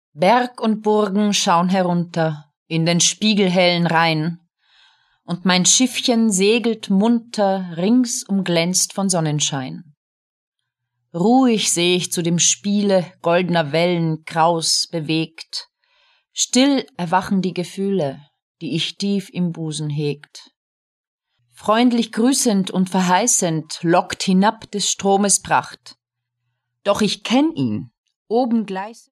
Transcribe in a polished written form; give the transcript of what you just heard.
Berg und Burgen schauen herunter in den spiegelhellen Rhein, und mein Schiffchen segelt munter, ringsum glänzt von Sonnenschein. Ruhig seh ich zu dem Spiele goldener Wellen kraus bewegt, still erwachen die Gefühle, die ich tief im Busen hegt. Freundlich grüßend und verheißend lockt hinab des Stromes Pracht, doch ich kenn ihn, oben gleich